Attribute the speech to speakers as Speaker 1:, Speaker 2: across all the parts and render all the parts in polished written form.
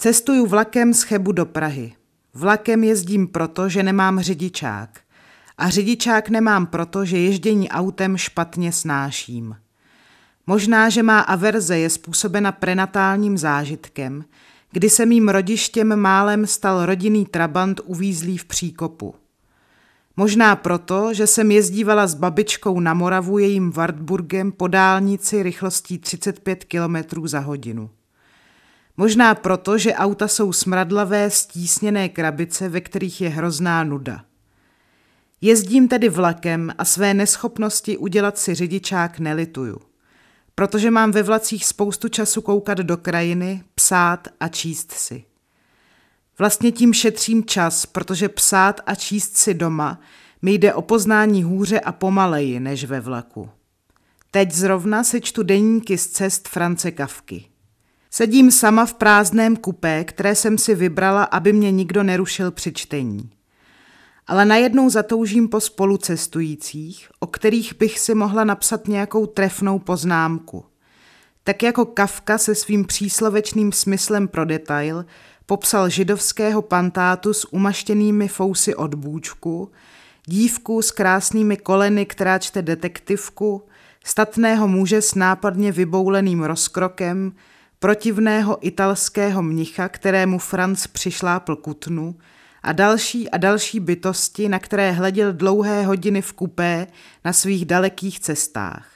Speaker 1: Cestuju vlakem z Chebu do Prahy. Vlakem jezdím proto, že nemám řidičák. A řidičák nemám proto, že ježdění autem špatně snáším. Možná, že má averze je způsobena prenatálním zážitkem, kdy se mým rodištěm málem stal rodinný trabant uvízlý v příkopu. Možná proto, že jsem jezdívala s babičkou na Moravu jejím Wartburgem po dálnici rychlostí 35 km za hodinu. Možná proto, že auta jsou smradlavé, stísněné krabice, ve kterých je hrozná nuda. Jezdím tedy vlakem a své neschopnosti udělat si řidičák nelituju, protože mám ve vlacích spoustu času koukat do krajiny, psát a číst si. Vlastně tím šetřím čas, protože psát a číst si doma mi jde o poznání hůře a pomaleji než ve vlaku. Teď zrovna si čtu deníky z cest Franze Kafky. Sedím sama v prázdném kupé, které jsem si vybrala, aby mě nikdo nerušil při čtení. Ale najednou zatoužím po spolucestujících, o kterých bych si mohla napsat nějakou trefnou poznámku. Tak jako Kafka se svým příslovečným smyslem pro detail popsal židovského pantátu s umaštěnými fousy od bůčku, dívku s krásnými koleny, která čte detektivku, statného muže s nápadně vybouleným rozkrokem, protivného italského mnicha, kterému Franz přišlápl kutnu, a další bytosti, na které hleděl dlouhé hodiny v kupé na svých dalekých cestách.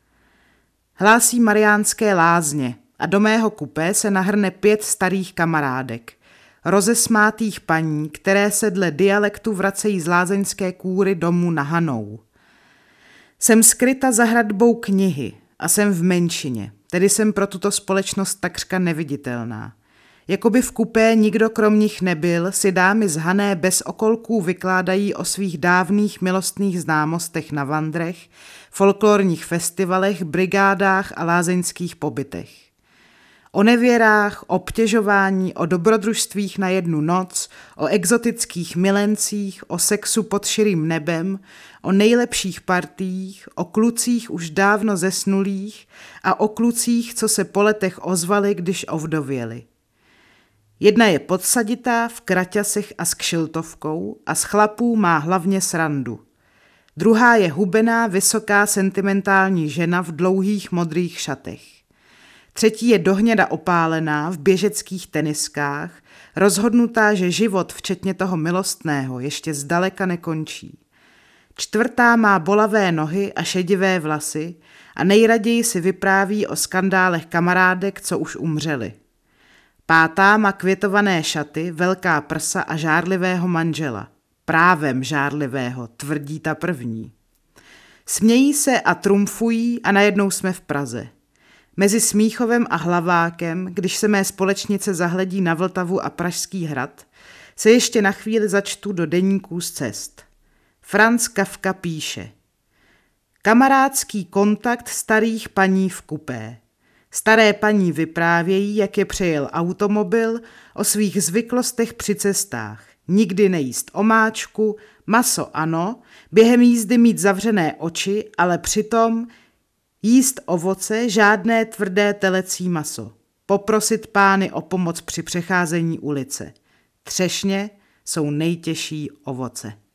Speaker 1: Hlásí Mariánské Lázně a do mého kupé se nahrne 5 starých kamarádek, rozesmátých paní, které se dle dialektu vracejí z lázeňské kůry domů na Hanou. Jsem skryta za hradbou knihy a jsem v menšině, tedy jsem pro tuto společnost takřka neviditelná. Jakoby v kupé nikdo krom nich nebyl, si dámy z Hané bez okolků vykládají o svých dávných milostných známostech na vandrech, folklorních festivalech, brigádách a lázeňských pobytech. O nevěrách, obtěžování, o dobrodružstvích na jednu noc, o exotických milencích, o sexu pod širým nebem, o nejlepších partiích, o klucích už dávno zesnulých a o klucích, co se po letech ozvali, když ovdověli. Jedna je podsaditá v kraťasech a s kšiltovkou a z chlapů má hlavně srandu. Druhá je hubená, vysoká, sentimentální žena v dlouhých modrých šatech. Třetí je dohněda opálená v běžeckých teniskách, rozhodnutá, že život, včetně toho milostného, ještě zdaleka nekončí. Čtvrtá má bolavé nohy a šedivé vlasy a nejraději si vypráví o skandálech kamarádek, co už umřeli. Pátá má květované šaty, velká prsa a žárlivého manžela. Právem žárlivého, tvrdí ta první. Smějí se a trumfují a najednou jsme v Praze. Mezi Smíchovem a Hlavákem, když se mé společnice zahledí na Vltavu a Pražský hrad, se ještě na chvíli začtu do deníků z cest. Franz Kafka píše: Kamarádský kontakt starých paní v kupé. Staré paní vyprávějí, jak je přejel automobil, o svých zvyklostech při cestách. Nikdy nejíst omáčku, maso ano, během jízdy mít zavřené oči, ale přitom jíst ovoce, žádné tvrdé telecí maso. Poprosit pány o pomoc při přecházení ulice. Třešně jsou nejtěžší ovoce.